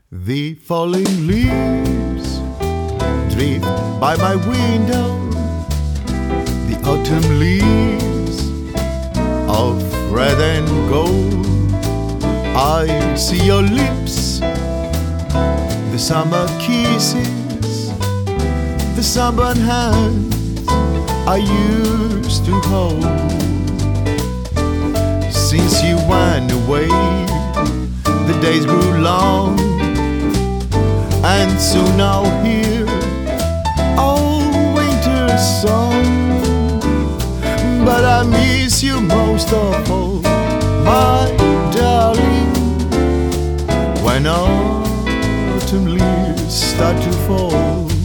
The falling leaves drift by my window, the autumn leaves of red and gold. I see your lips, the summer kisses, the sunburned hands I used to hold. Since you went away, the days grew long, and so now here, oh, winter song. But I miss you most of all, my darling, when autumn leaves start to fall.